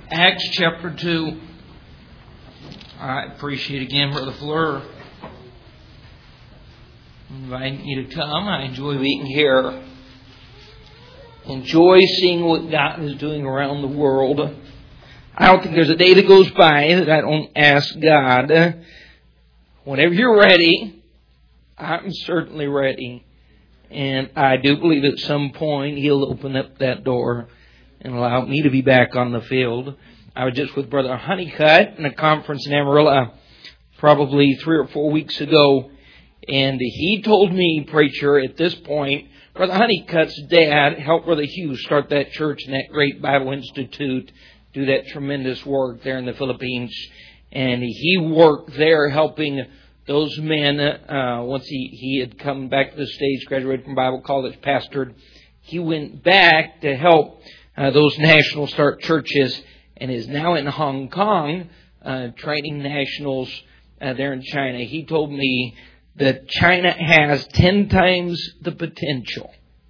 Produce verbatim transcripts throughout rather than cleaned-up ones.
Acts chapter two. I appreciate again Brother Fleur inviting me to come. I enjoy being here. Enjoy seeing what God is doing around the world. I don't think there's a day that goes by that I don't ask God, whenever you're ready, I'm certainly ready. And I do believe at some point He'll open up that door and allow me to be back on the field. I was just with Brother Honeycutt in a conference in Amarillo probably three or four weeks ago. And he told me, preacher, at this point, Brother Honeycutt's dad helped Brother Hughes start that church and that great Bible Institute, do that tremendous work there in the Philippines. And he worked there helping those men, uh, once he, he had come back to the States, graduated from Bible college, pastored. He went back to help uh, those national start churches and is now in Hong Kong uh, training nationals uh, there in China. He told me that China has ten times the potential.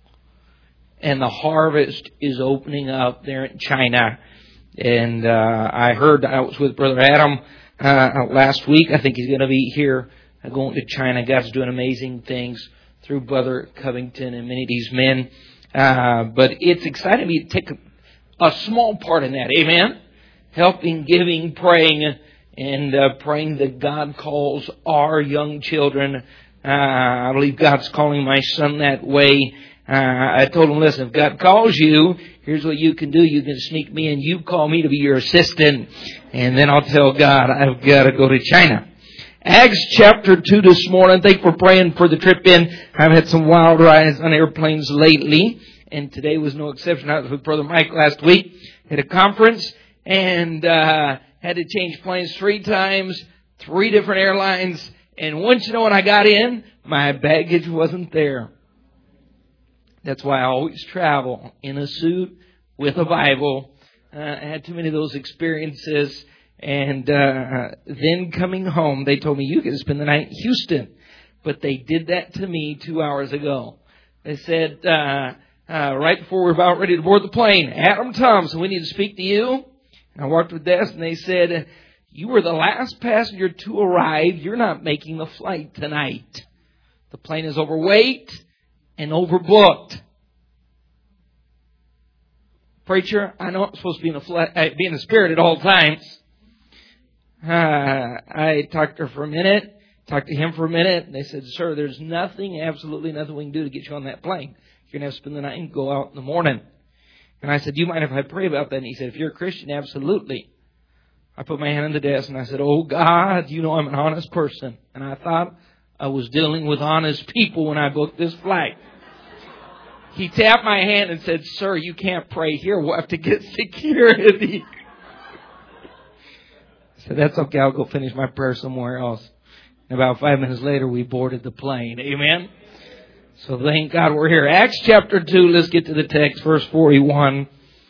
And the harvest is opening up there in China. And uh, I heard, I was with Brother Adam uh, last week. I think he's going to be here uh, going to China. God's doing amazing things through Brother Covington and many of these men. Uh, but it's exciting me to take a, a small part in that. Amen? Helping, giving, praying, and uh, praying that God calls our young children. Uh, I believe God's calling my son that way. Uh, I told him, listen, if God calls you, here's what you can do. You can sneak me in. You call me to be your assistant. And then I'll tell God I've got to go to China. Acts chapter two this morning. Thank you for praying for the trip in. I've had some wild rides on airplanes lately. And today was no exception. I was with Brother Mike last week at a conference. And uh had to change planes three times, three different airlines. And once you know when I got in, my baggage wasn't there. That's why I always travel in a suit with a Bible. Uh, I had too many of those experiences. And uh then coming home, they told me, you can spend the night in Houston. But they did that to me two hours ago. They said, uh, uh right before we were about ready to board the plane, Adam Thompson, we need to speak to you. And I walked with Des and they said, you were the last passenger to arrive. You're not making the flight tonight. The plane is overweight and overbooked. Preacher, I know I'm supposed to be in the, fl- uh, be in the spirit at all times. Uh, I talked to her for a minute, talked to him for a minute, and they said, sir, there's nothing, absolutely nothing we can do to get you on that plane. You're going to have to spend the night and go out in the morning. And I said, do you mind if I pray about that? And he said, if you're a Christian, absolutely. I put my hand on the desk and I said, oh God, you know I'm an honest person. And I thought I was dealing with honest people when I booked this flight. He tapped my hand and said, sir, you can't pray here. We'll have to get security. I said, that's okay. I'll go finish my prayer somewhere else. And about five minutes later, we boarded the plane. Amen. So thank God we're here. Acts chapter two, let's get to the text, verse forty-one.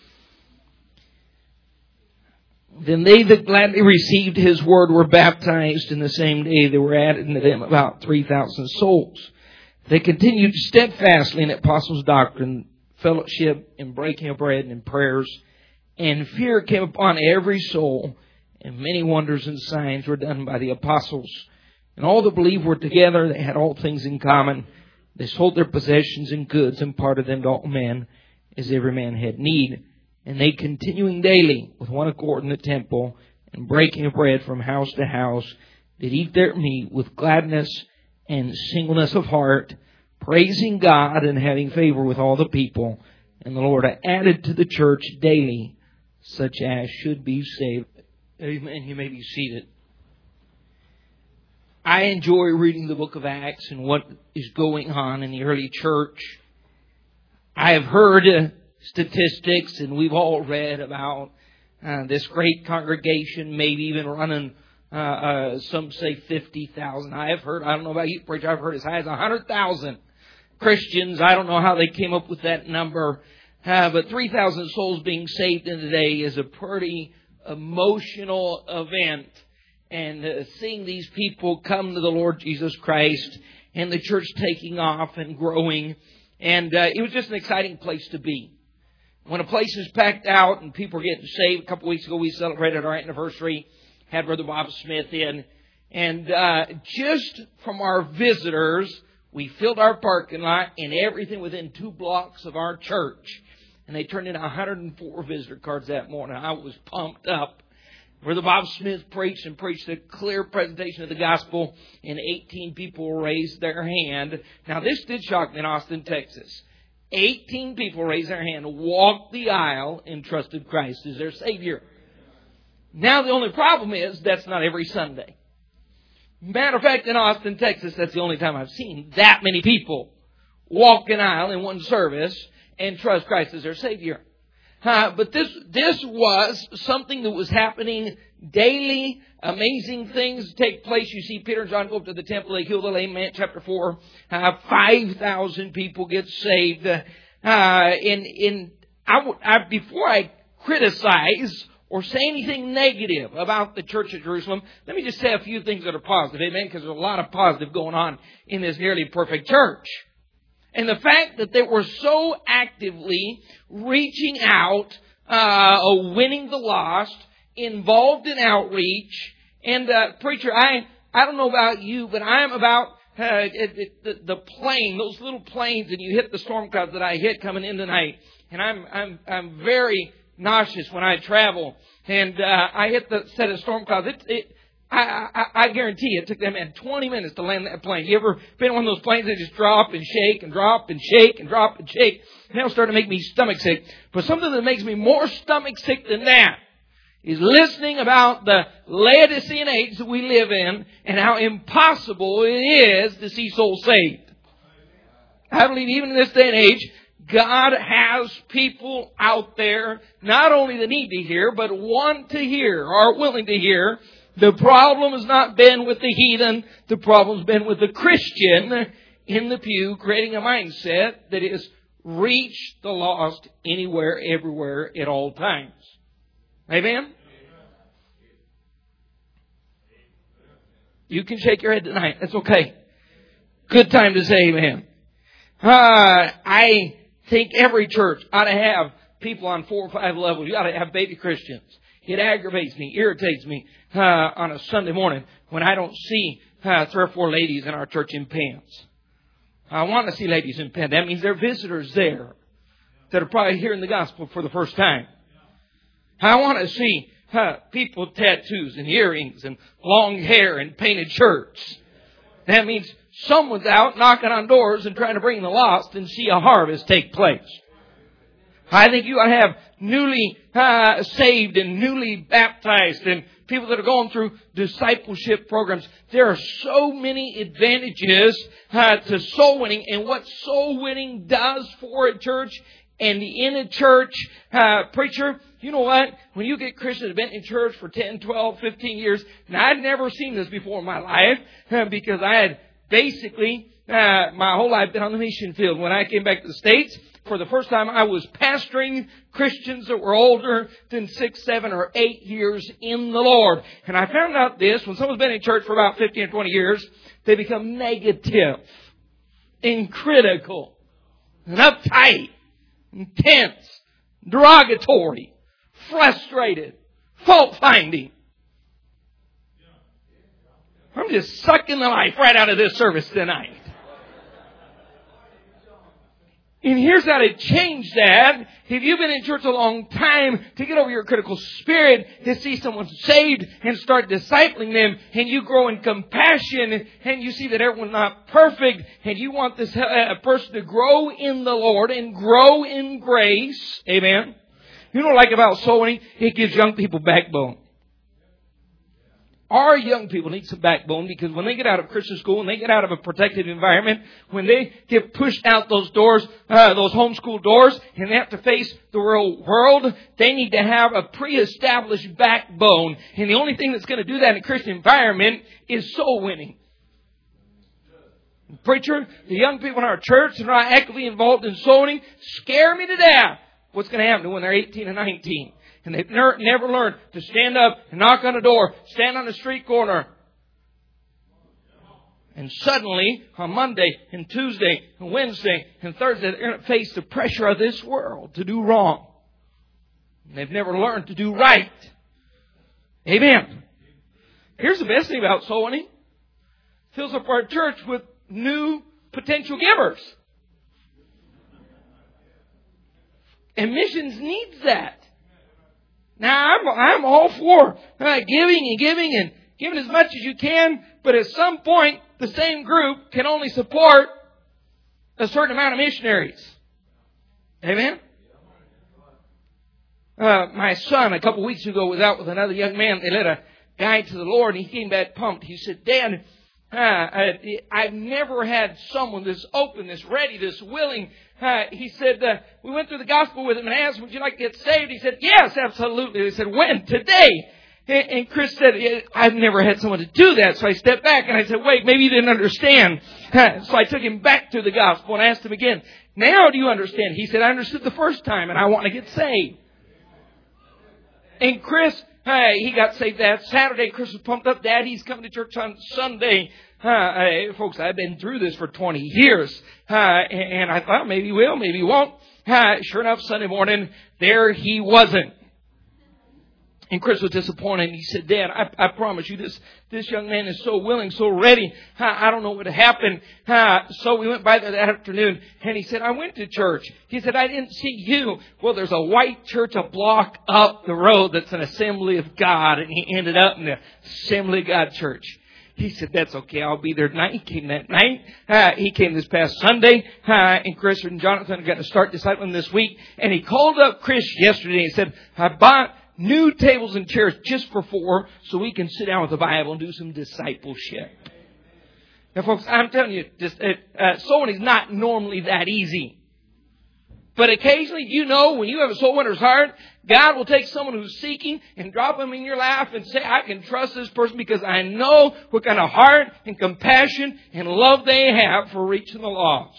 Then they that gladly received His word were baptized, in the same day there were added unto them about three thousand souls. They continued steadfastly in the apostles' doctrine, fellowship, in breaking of bread, and in prayers. And fear came upon every soul, and many wonders and signs were done by the apostles. And all that believed were together, they had all things in common. They sold their possessions and goods and parted them to all men, as every man had need. And they, continuing daily with one accord in the temple, and breaking of bread from house to house, did eat their meat with gladness and singleness of heart, praising God and having favor with all the people. And the Lord added to the church daily such as should be saved. Amen. You may be seated. I enjoy reading the book of Acts and what is going on in the early church. I have heard uh, statistics, and we've all read about uh, this great congregation, maybe even running, uh, uh, some say fifty thousand. I have heard, I don't know about you, preacher, I've heard as high as one hundred thousand Christians. I don't know how they came up with that number, uh, but three thousand souls being saved in a day is a pretty emotional event. And uh, seeing these people come to the Lord Jesus Christ and the church taking off and growing. And uh, it was just an exciting place to be. when a place is packed out and people are getting saved. A couple weeks ago we celebrated our anniversary, had Brother Bob Smith in. And uh, just from our visitors, we filled our parking lot and everything within two blocks of our church. And they turned in one hundred four visitor cards that morning. I was pumped up. Brother Bob Smith preached and preached a clear presentation of the gospel, and eighteen people raised their hand. Now, this did shock me in Austin, Texas. eighteen people raised their hand, walked the aisle, and trusted Christ as their Savior. Now, the only problem is that's not every Sunday. Matter of fact, in Austin, Texas, that's the only time I've seen that many people walk an aisle in one service and trust Christ as their Savior. Uh, but this this was something that was happening daily. Amazing things take place. You see Peter and John go up to the temple. They heal the lame man, chapter four. Uh, five thousand people get saved. Uh, in, in, I, I, before I criticize or say anything negative about the church at Jerusalem, let me just say a few things that are positive. Amen? Because there's a lot of positive going on in this nearly perfect church. And the fact that they were so actively reaching out, uh, winning the lost, involved in outreach. And, uh, preacher, I, I don't know about you, but I am about, uh, it, it, the, the plane, those little planes, and you hit the storm clouds that I hit coming in tonight. And I'm, I'm, I'm very nauseous when I travel. And, uh, I hit the set of storm clouds. It, it, I, I, I guarantee it took them twenty minutes to land that plane. You ever been on one of those planes that just drop and shake and drop and shake and drop and shake? And that'll start to make me stomach sick. But something that makes me more stomach sick than that is listening about the Laodicean age that we live in and how impossible it is to see souls saved. I believe even in this day and age, God has people out there not only that need to hear, but want to hear, are willing to hear. The problem has not been with the heathen. The problem's been with the Christian in the pew, creating a mindset that is reach the lost anywhere, everywhere, at all times. Amen? You can shake your head tonight. That's okay. Good time to say amen. Uh, I think every church ought to have people on four or five levels. You ought to have baby Christians. It aggravates me, irritates me uh, on a Sunday morning when I don't see uh, three or four ladies in our church in pants. I want to see ladies in pants. That means there are visitors there that are probably hearing the gospel for the first time. I want to see uh, people with tattoos and earrings and long hair and painted shirts. That means someone's out knocking on doors and trying to bring the lost and see a harvest take place. I think you ought to have newly uh, saved and newly baptized and people that are going through discipleship programs. There are so many advantages uh, to soul winning, and what soul winning does for a church and in a church. Uh, preacher, you know what? When you get Christians that have been in church for ten, twelve, fifteen years, and I'd never seen this before in my life uh, because I had basically uh, my whole life been on the mission field. When I came back to the States, for the first time, I was pastoring Christians that were older than six, seven, or eight years in the Lord. And I found out this, when someone's been in church for about fifteen or twenty years, they become negative and critical and uptight, intense, derogatory, frustrated, fault-finding. I'm just sucking the life right out of this service tonight. And here's how to change that. If you've been in church a long time, to get over your critical spirit, to see someone saved and start discipling them, and you grow in compassion, and you see that everyone's not perfect, and you want this uh, person to grow in the Lord and grow in grace. Amen. You know what I like about soul winning? It gives young people backbone. Our young people need some backbone, because when they get out of Christian school, when they get out of a protected environment, when they get pushed out those doors, uh, those homeschool doors, and they have to face the real world, they need to have a pre-established backbone. And the only thing that's going to do that in a Christian environment is soul winning. Preacher, the young people in our church that are not actively involved in soul winning scare me to death. What's going to happen when they're eighteen and nineteen? And they've never, never learned to stand up and knock on a door, stand on a street corner. And suddenly, on Monday and Tuesday and Wednesday and Thursday, they're going to face the pressure of this world to do wrong. They've never learned to do right. Amen. Here's the best thing about soul winning. Fills up our church with new potential givers. And missions needs that. Now, I'm, I'm all for uh, giving and giving and giving as much as you can, but at some point, the same group can only support a certain amount of missionaries. Amen? Uh, my son, a couple of weeks ago, was out with another young man. They led a guy to the Lord, and he came back pumped. He said, Dad, uh, I, I've never had someone this open, this ready, this willing. Uh, he said, uh, we went through the gospel with him and asked him, would you like to get saved? He said, yes, absolutely. They said, when? Today. And, and Chris said, I've never had someone to do that. So I stepped back and I said, wait, maybe you didn't understand. Uh, so I took him back to the gospel and asked him again, now do you understand? He said, I understood the first time and I want to get saved. And Chris, uh, he got saved that Saturday. Chris was pumped up. Dad, he's coming to church on Sunday. Uh, uh, folks, I've been through this for twenty years. Uh, and, and I thought maybe he will, maybe he won't. Uh, sure enough, Sunday morning, there he wasn't. And Chris was disappointed. He said, Dad, I, I promise you this, this young man is so willing, so ready. I, I don't know what happened. Uh, so we went by there that afternoon and he said, I went to church. He said, I didn't see you. Well, there's a white church a block up the road that's an Assembly of God. And he ended up in the Assembly of God church. He said, that's okay. I'll be there tonight. He came that night. Uh, he came this past Sunday. Uh, and Chris and Jonathan are going to start discipling this week. And he called up Chris yesterday and said, I bought new tables and chairs just for four so we can sit down with the Bible and do some discipleship. Now, folks, I'm telling you, just uh, uh, soul winning is not normally that easy. But occasionally, you know, when you have a soul winner's heart, God will take someone who's seeking and drop them in your lap and say, I can trust this person because I know what kind of heart and compassion and love they have for reaching the lost.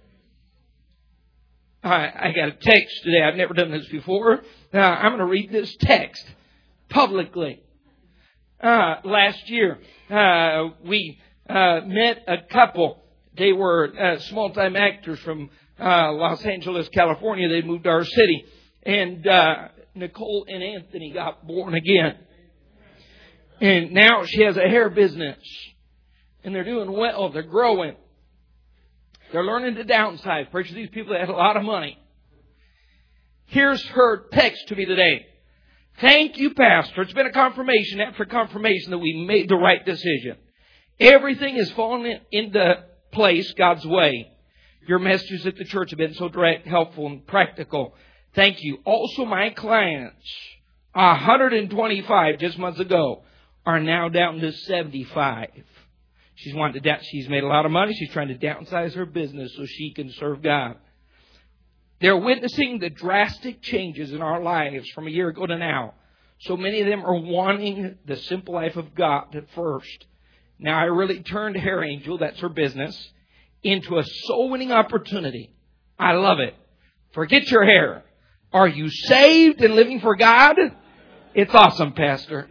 I, I got a text today. I've never done this before. Uh, I'm going to read this text publicly. Uh, last year, uh, we uh, met a couple. They were uh, small-time actors from uh, Los Angeles, California. They moved to our city. And uh, Nicole and Anthony got born again. And now she has a hair business. And they're doing well. They're growing. They're learning to downsize. Preach to these people that had a lot of money. Here's her text to me today. Thank you, Pastor. It's been a confirmation after confirmation that we made the right decision. Everything is falling into place God's way. Your messages at the church have been so direct, helpful, and practical. Thank you. Also, my clients, one hundred twenty-five just months ago, are now down to seventy-five. She's wanted to down, she's made a lot of money. She's trying to downsize her business so she can serve God. They're witnessing the drastic changes in our lives from a year ago to now. So many of them are wanting the simple life of God at first. Now I really turned Hair Angel, that's her business, into a soul-winning opportunity. I love it. Forget your hair. Are you saved and living for God? It's awesome, Pastor.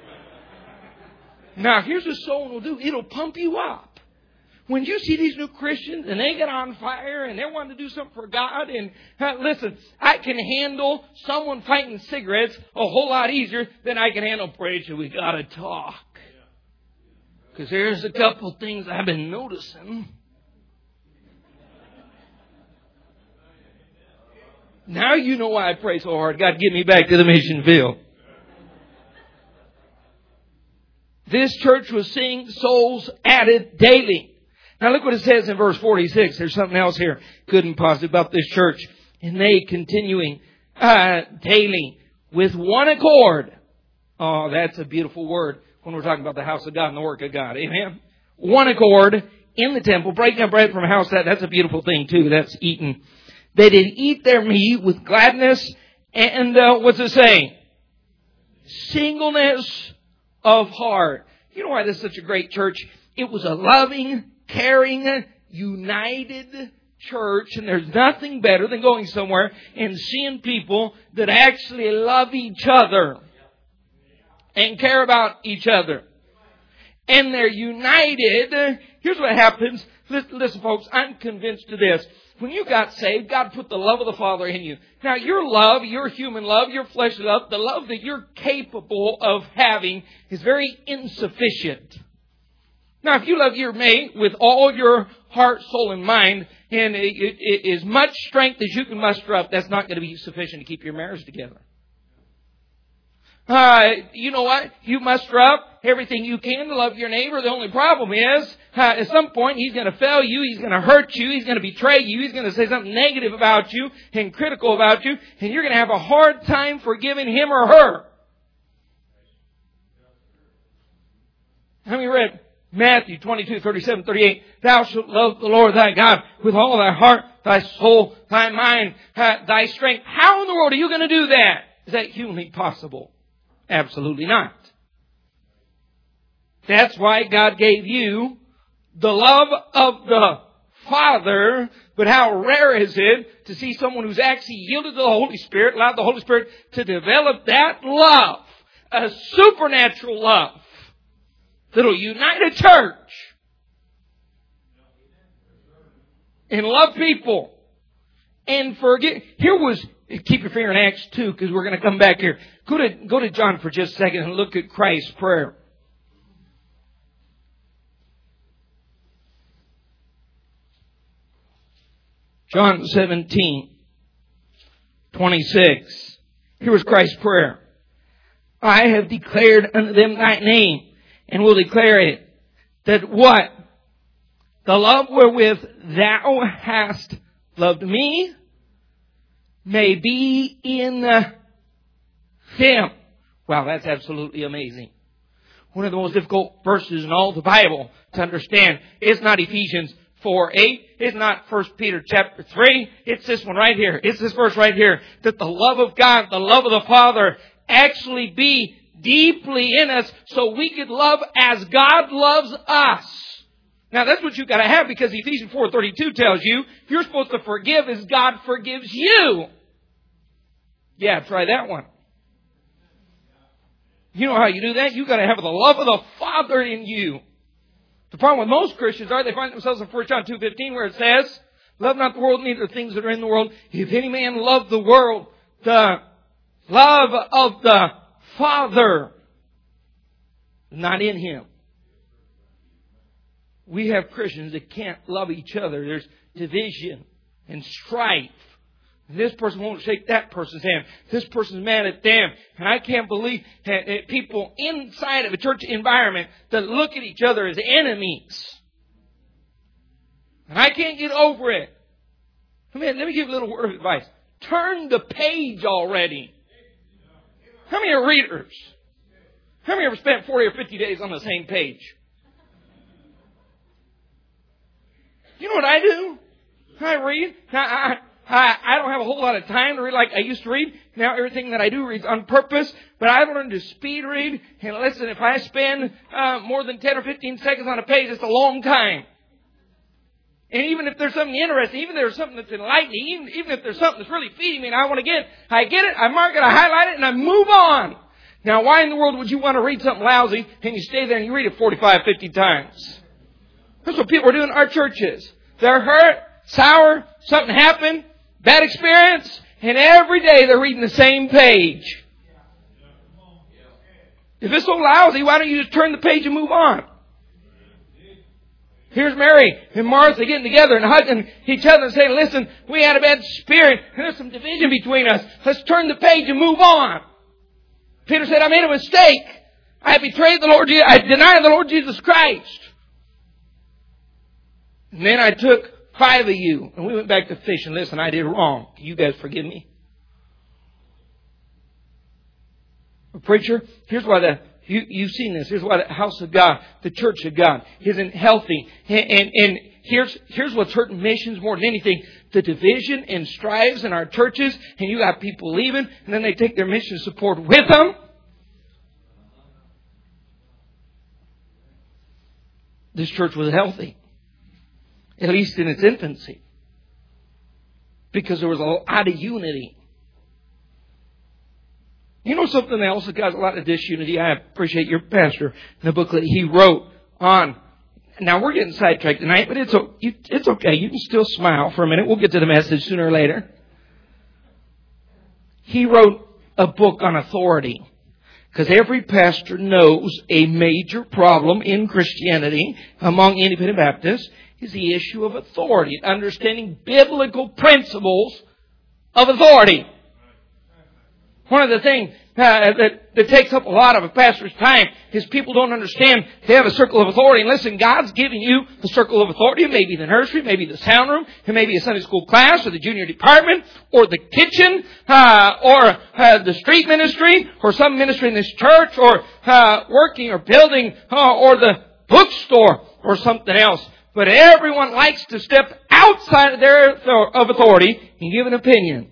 Now, here's what soul will do. It'll pump you up. When you see these new Christians and they get on fire and they want to do something for God, and uh, listen, I can handle someone fighting cigarettes a whole lot easier than I can handle preaching. We got to talk. Because there's a couple things I've been noticing. Now you know why I pray so hard. God, get me back to the mission field. This church was seeing souls added daily. Now look what it says in verse forty-six. There's something else here good and positive about this church. And they continuing uh, daily with one accord. Oh, that's a beautiful word when we're talking about the house of God and the work of God. Amen. One accord in the temple, breaking up bread from a house. That, that's a beautiful thing too. That's eating. They did eat their meat with gladness and, uh, what's it say? Singleness of heart. You know why this is such a great church? It was a loving, caring, united church. And there's nothing better than going somewhere and seeing people that actually love each other and care about each other. And they're united. Here's what happens. Listen, listen folks, I'm convinced of this. When you got saved, God put the love of the Father in you. Now, your love, your human love, your fleshly love, the love that you're capable of having is very insufficient. Now, if you love your mate with all your heart, soul, and mind, and it, it, it, as much strength as you can muster up, that's not going to be sufficient to keep your marriage together. Uh, you know what? You muster up everything you can to love your neighbor. The only problem is, uh, at some point, he's going to fail you. He's going to hurt you. He's going to betray you. He's going to say something negative about you and critical about you. And you're going to have a hard time forgiving him or her. How many read Matthew twenty-two, thirty-seven, thirty-eight? Thou shalt love the Lord thy God with all thy heart, thy soul, thy mind, uh, thy strength. How in the world are you going to do that? Is that humanly possible? Absolutely not. That's why God gave you the love of the Father. But how rare is it to see someone who's actually yielded to the Holy Spirit, allowed the Holy Spirit to develop that love, a supernatural love that'll unite a church and love people and forget. Here was, keep your finger in Acts two, because we're going to come back here. Go to, go to John for just a second and look at Christ's prayer. John seventeen, twenty-six. Here was Christ's prayer. I have declared unto them thy name, and will declare it, that what? The love wherewith thou hast loved me may be in them. Wow, that's absolutely amazing. One of the most difficult verses in all the Bible to understand is not Ephesians four eight. It's not First Peter chapter three. It's this one right here. It's this verse right here. That the love of God, the love of the Father actually be deeply in us so we could love as God loves us. Now that's what you've got to have, because Ephesians four thirty-two tells you you're supposed to forgive as God forgives you. Yeah, try that one. You know how you do that? You've got to have the love of the Father in you. The problem with most Christians are they find themselves in First John two fifteen where it says, love not the world, neither the things that are in the world. If any man love the world, the love of the Father is not in him. We have Christians that can't love each other. There's division and strife. This person won't shake that person's hand. This person's mad at them. And I can't believe that people inside of a church environment that look at each other as enemies. And I can't get over it. I mean, let me give you a little word of advice. Turn the page already. How many are readers? How many ever spent forty or fifty days on the same page? You know what I do? I read. Now, I... I, I don't have a whole lot of time to read like I used to read. Now everything that I do reads on purpose. But I've learned to speed read. And listen, if I spend uh, more than ten or fifteen seconds on a page, it's a long time. And even if there's something interesting, even if there's something that's enlightening, even, even if there's something that's really feeding me and I want to get it, I get it, I mark it, I highlight it, and I move on. Now why in the world would you want to read something lousy and you stay there and you read it forty-five, fifty times? That's what people are doing in our churches. They're hurt, sour, something happened. Bad experience, and every day they're reading the same page. If it's so lousy, why don't you just turn the page and move on? Here's Mary and Martha getting together and hugging each other and saying, listen, we had a bad spirit, and there's some division between us. Let's turn the page and move on. Peter said, I made a mistake. I betrayed the Lord Jesus. I denied the Lord Jesus Christ. And then I took five of you, and we went back to fishing. Listen, I did wrong. Can you guys forgive me? Preacher, here's why the you, you've seen this. Here's why the house of God, the church of God, isn't healthy. And, and, and here's here's what's hurting missions more than anything: the division and strives in our churches. And you got people leaving, and then they take their mission support with them. This church was healthy. At least in its infancy. Because there was a lot of unity. You know something else that got a lot of disunity? I appreciate your pastor in the booklet he wrote on Now, we're getting sidetracked tonight, but it's, it's okay. You can still smile for a minute. We'll get to the message sooner or later. He wrote a book on authority. Because every pastor knows a major problem in Christianity among independent Baptists is the issue of authority. Understanding biblical principles of authority. One of the things uh, that, that takes up a lot of a pastor's time is people don't understand they have a circle of authority. And listen, God's giving you the circle of authority. It may be the nursery, it may be the sound room, it may be a Sunday school class or the junior department or the kitchen uh, or uh, the street ministry or some ministry in this church or uh, working or building uh, or the bookstore or something else. But everyone likes to step outside of their of authority and give an opinion.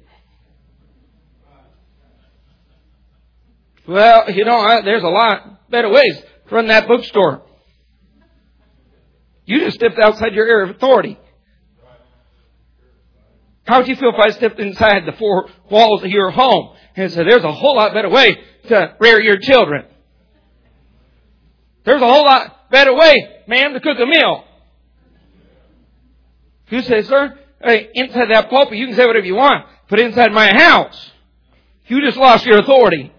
Well, you know, there's a lot better ways to run that bookstore. You just stepped outside your area of authority. How would you feel if I stepped inside the four walls of your home and said, there's a whole lot better way to rear your children? There's a whole lot better way, ma'am, to cook a meal. You say, sir, hey, inside that pulpit, you can say whatever you want, but inside my house, you just lost your authority.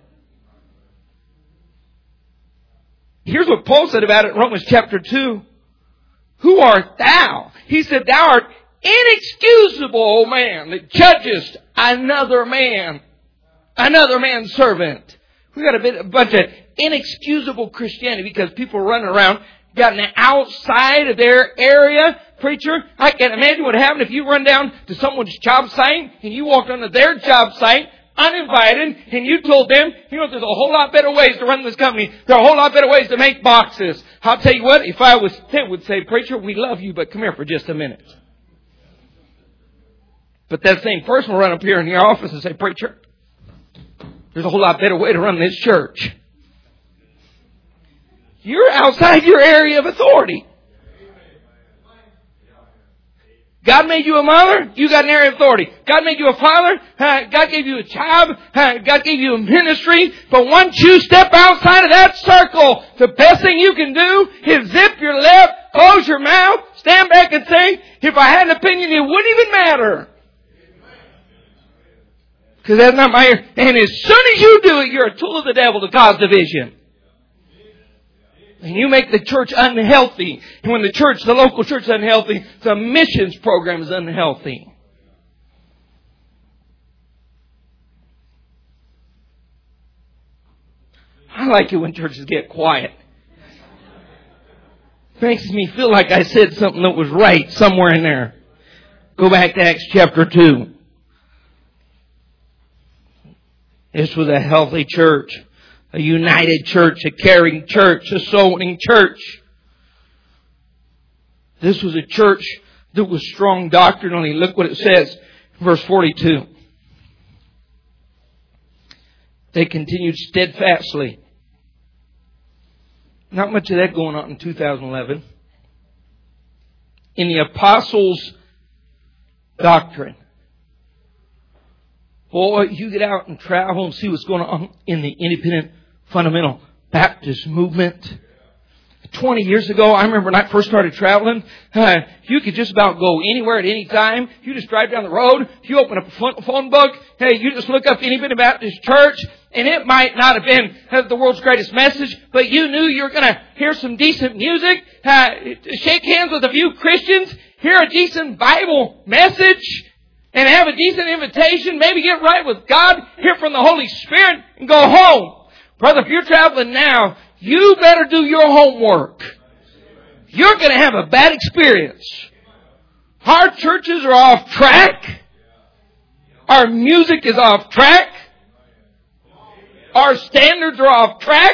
Here's what Paul said about it in Romans chapter two. Who art thou? He said, thou art inexcusable, O man, that judgest another man, another man's servant. We got a, bit, a bunch of inexcusable Christianity because people running around, gotten outside of their area. Preacher, I can't imagine what happened if you run down to someone's job site and you walked onto their job site uninvited, and you told them, you know, there's a whole lot better ways to run this company. There are a whole lot better ways to make boxes. I'll tell you what, if I was Tim would say, preacher, we love you, but come here for just a minute. But that same person will run up here in your office and say, preacher, there's a whole lot better way to run this church. You're outside your area of authority. God made you a mother, you got an area of authority. God made you a father, uh, God gave you a job, uh, God gave you a ministry. But once you step outside of that circle, the best thing you can do is zip your lip, close your mouth, stand back and say, if I had an opinion, it wouldn't even matter. Because that's not my... And as soon as you do it, you're a tool of the devil to cause division. And you make the church unhealthy. And when the church, the local church is unhealthy, the missions program is unhealthy. I like it when churches get quiet. Makes me feel like I said something that was right somewhere in there. Go back to Acts chapter two. This was a healthy church. A united church, a caring church, a soul-winning church. This was a church that was strong doctrinally. Look what it says, verse forty-two. They continued steadfastly. Not much of that going on in two thousand eleven. In the apostles' doctrine. Boy, you get out and travel and see what's going on in the independent fundamental Baptist movement. Twenty years ago, I remember when I first started traveling, uh, you could just about go anywhere at any time. You just drive down the road. You open up a phone book. Hey, you just look up Independent Baptist Church, and it might not have been uh, the world's greatest message, but you knew you were going to hear some decent music, uh, shake hands with a few Christians, hear a decent Bible message, and have a decent invitation, maybe get right with God, hear from the Holy Spirit, and go home. Brother, if you're traveling now, you better do your homework. You're going to have a bad experience. Our churches are off track. Our music is off track. Our standards are off track.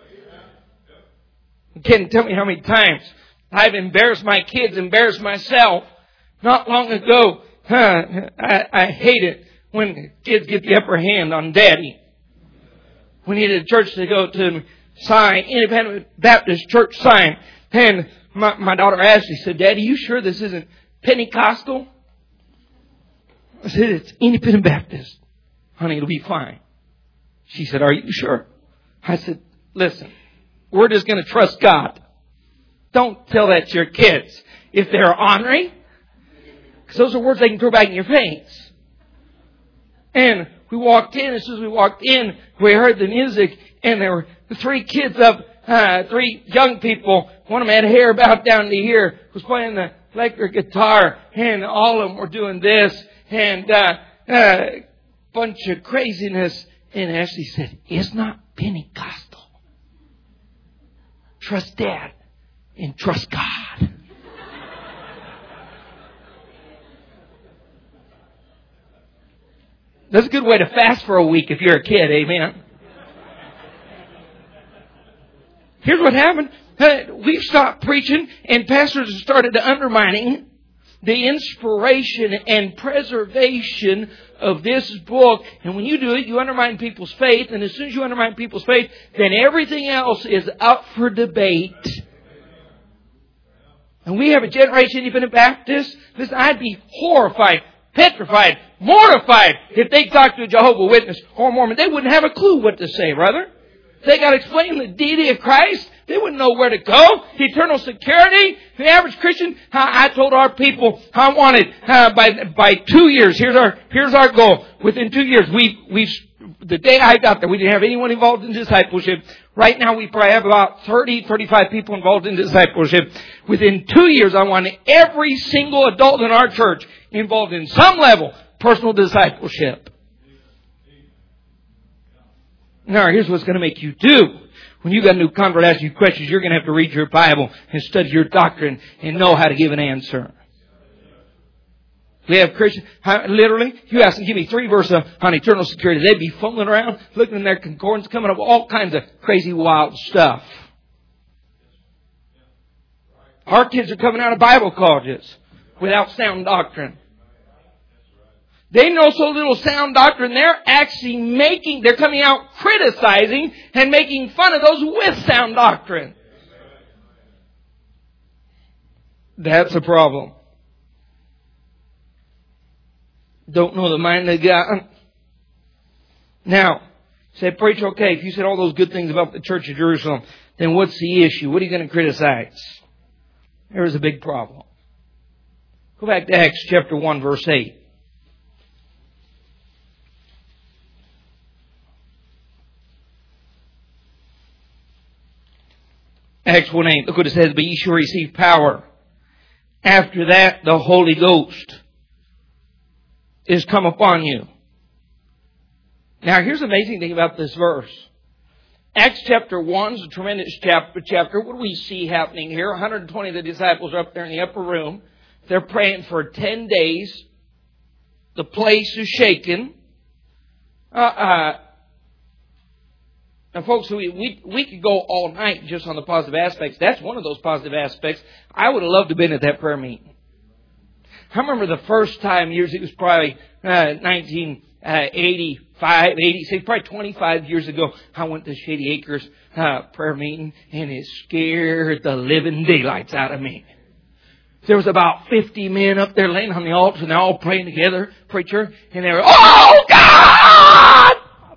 You can't tell me how many times I've embarrassed my kids, embarrassed myself. Not long ago, huh, I, I hate it when kids get the upper hand on daddy. We needed a church to go to sign, Independent Baptist Church sign. And my, my daughter Ashley said, Daddy, you sure this isn't Pentecostal? I said, it's Independent Baptist. Honey, it'll be fine. She said, are you sure? I said, listen, we're just going to trust God. Don't tell that to your kids if they're ornery. Because those are words they can throw back in your face. And we walked in. As soon as we walked in, we heard the music. And there were three kids up, uh, three young people. One of them had hair about down to here, was playing the electric guitar. And all of them were doing this. And uh, uh, bunch of craziness. And Ashley said, it's not Pentecostal. Trust Dad and trust God. That's a good way to fast for a week if you're a kid, amen? Here's what happened. We stopped preaching and pastors started undermining the inspiration and preservation of this book. And when you do it, you undermine people's faith. And as soon as you undermine people's faith, then everything else is up for debate. And we have a generation, independent Baptists. Listen, I'd be horrified, petrified, mortified if they talked to a Jehovah's Witness or Mormon. They wouldn't have a clue what to say, brother. They got to explain the deity of Christ. They wouldn't know where to go. Eternal security. The average Christian, I, I told our people, I wanted uh, by by two years. Here's our here's our goal. Within two years, we we the day I got there, we didn't have anyone involved in discipleship. Right now, we probably have about thirty, thirty-five people involved in discipleship. Within two years, I wanted every single adult in our church involved in some level personal discipleship. Now, here's what's going to make you do. When you got a new convert asking you questions, you're going to have to read your Bible and study your doctrine and know how to give an answer. We have Christians, literally, you ask them, give me three verses on eternal security. They'd be fumbling around, looking in their concordance, coming up with all kinds of crazy, wild stuff. Our kids are coming out of Bible colleges without sound doctrine. They know so little sound doctrine, they're actually making, they're coming out criticizing and making fun of those with sound doctrine. That's a problem. Don't know the mind of God. Now, say, preach, okay, if you said all those good things about the Church of Jerusalem, then what's the issue? What are you going to criticize? There's a big problem. Go back to Acts chapter one, verse eight. Acts one eight, look what it says, but ye shall receive power. After that, the Holy Ghost is come upon you. Now, here's the amazing thing about this verse. Acts chapter one is a tremendous chapter. What do we see happening here? one hundred twenty of the disciples are up there in the upper room. They're praying for ten days. The place is shaken. Uh, uh, now, folks, we, we we could go all night just on the positive aspects. That's one of those positive aspects. I would have loved to have been at that prayer meeting. I remember the first time, years, it was probably uh, nineteen eighty-five, eighty-six, probably twenty-five years ago, I went to Shady Acres uh, prayer meeting, and it scared the living daylights out of me. There was about fifty men up there laying on the altar, and they're all praying together, preacher, and they were, oh, God!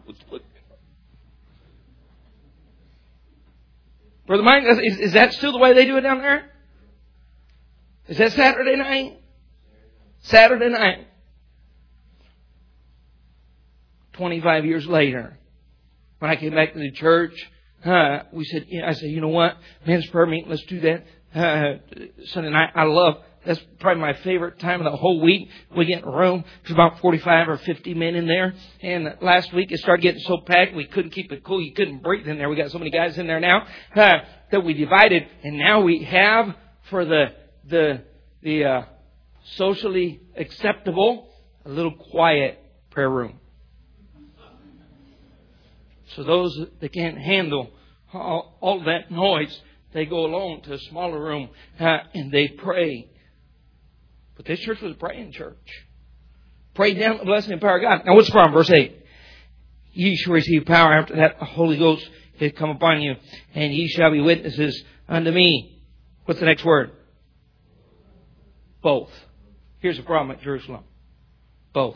Brother Mike, is, is that still the way they do it down there? Is that Saturday night? Saturday night. twenty-five years later, when I came back to the church, uh, we said, you know, I said, you know what? Men's prayer meeting, let's do that. Uh, Sunday night, I love, that's probably my favorite time of the whole week. We get in a room, there's about forty-five or fifty men in there. And last week it started getting so packed, we couldn't keep it cool. You couldn't breathe in there. We got so many guys in there now, uh, that we divided. And now we have for the, the, the, uh, socially acceptable, a little quiet prayer room. So those that can't handle all, all that noise, they go alone to a smaller room uh, and they pray. But this church was a praying church. Pray down the blessing and power of God. Now what's the problem? Verse eight. Ye shall receive power after that the Holy Ghost is come upon you, and ye shall be witnesses unto me. What's the next word? Both. Here's the problem at Jerusalem. Both.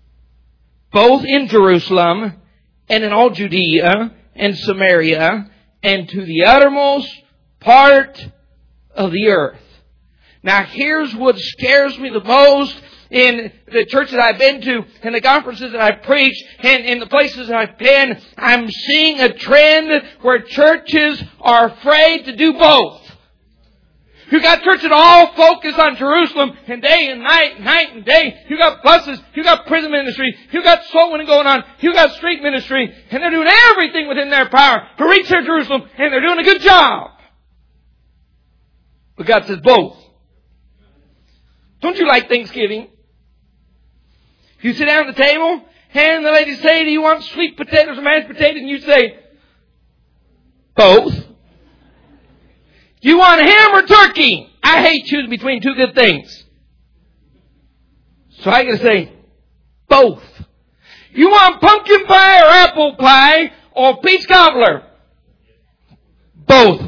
Both in Jerusalem and in all Judea and Samaria and to the uttermost part of the earth. Now here's what scares me the most in the churches I've been to, and the conferences that I've preached, and in the places that I've been. I'm seeing a trend where churches are afraid to do both. You got churches that all focus on Jerusalem, and day and night, night and day. You got buses, you got prison ministry, you got soul winning going on, you got street ministry, and they're doing everything within their power to reach their Jerusalem, and they're doing a good job. But God says both. Don't you like Thanksgiving? You sit down at the table, and the ladies say, do you want sweet potatoes or mashed potatoes? And you say, both. You want ham or turkey? I hate choosing between two good things. So I gotta say, both. You want pumpkin pie or apple pie or peach cobbler? Both.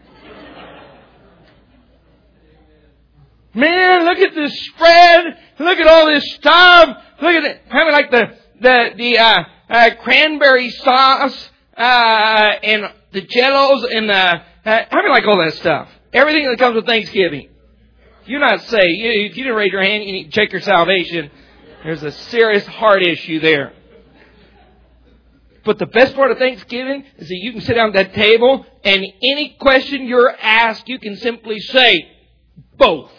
Man, look at this spread. Look at all this stuff. Look at it. I mean, like the, the, the, uh, uh, cranberry sauce, uh, and the jellos and the, uh, I mean, like all that stuff. Everything that comes with Thanksgiving. You're not saved. You, if you didn't raise your hand, you need to check your salvation. There's a serious heart issue there. But the best part of Thanksgiving is that you can sit down at that table and any question you're asked, you can simply say, both.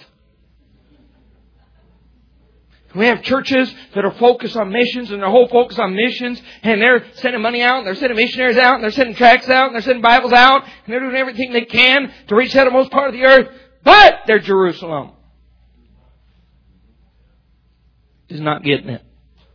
We have churches that are focused on missions, and their whole focus on missions, and they're sending money out, and they're sending missionaries out, and they're sending tracts out, and they're sending Bibles out, and they're doing everything they can to reach the uttermost part of the earth, but their Jerusalem is not getting it.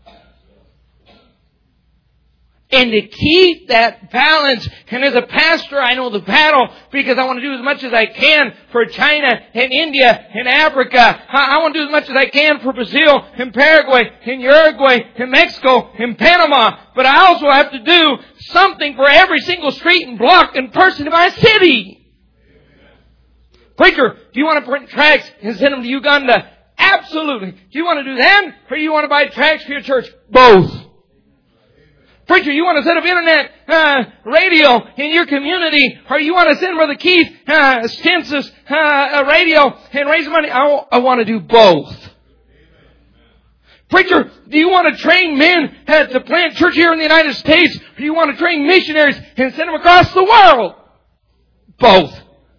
And to keep that balance, and as a pastor, I know the battle because I want to do as much as I can for China and India and Africa. I want to do as much as I can for Brazil and Paraguay and Uruguay and Mexico and Panama. But I also have to do something for every single street and block and person in my city. Preacher, do you want to print tracts and send them to Uganda? Absolutely. Do you want to do that, or do you want to buy tracts for your church? Both. Preacher, you want to set up internet uh, radio in your community, or you want to send Brother Keith uh, census uh, a radio and raise money? I, I want to do both. Preacher, do you want to train men uh, to plant church here in the United States, or do you want to train missionaries and send them across the world? Both.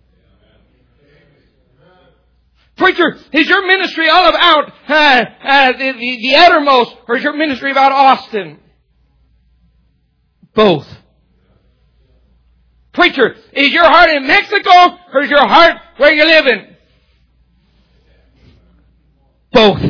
Preacher, is your ministry all about uh, uh, the, the, the uttermost, or is your ministry about Austin? Both. Preacher, is your heart in Mexico, or is your heart where you're living? Both.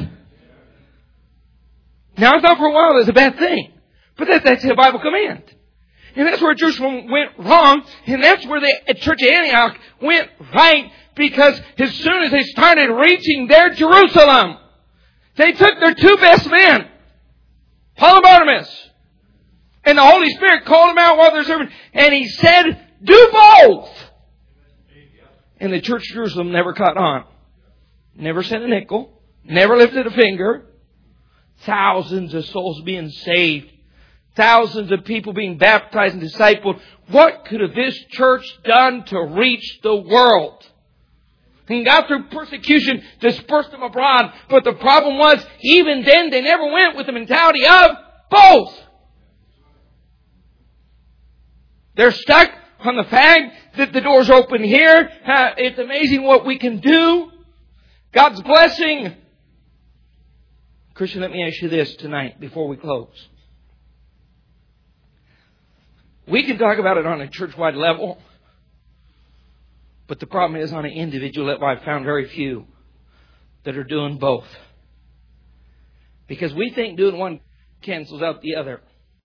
Now, I thought for a while that's a bad thing. But that, that's a Bible command. And that's where Jerusalem went wrong. And that's where the Church of Antioch went right. Because as soon as they started reaching their Jerusalem, they took their two best men, Paul and Barnabas. And the Holy Spirit called them out while they're serving. And He said, do both. And the church of Jerusalem never caught on. Never sent a nickel. Never lifted a finger. Thousands of souls being saved. Thousands of people being baptized and discipled. What could have this church done to reach the world? And God, through persecution, dispersed them abroad. But the problem was, even then, they never went with the mentality of both. They're stuck on the fact that the door's open here. Uh, it's amazing what we can do. God's blessing. Christian, let me ask you this tonight before we close. We can talk about it on a church-wide level. But the problem is on an individual level, I've found very few that are doing both. Because we think doing one cancels out the other.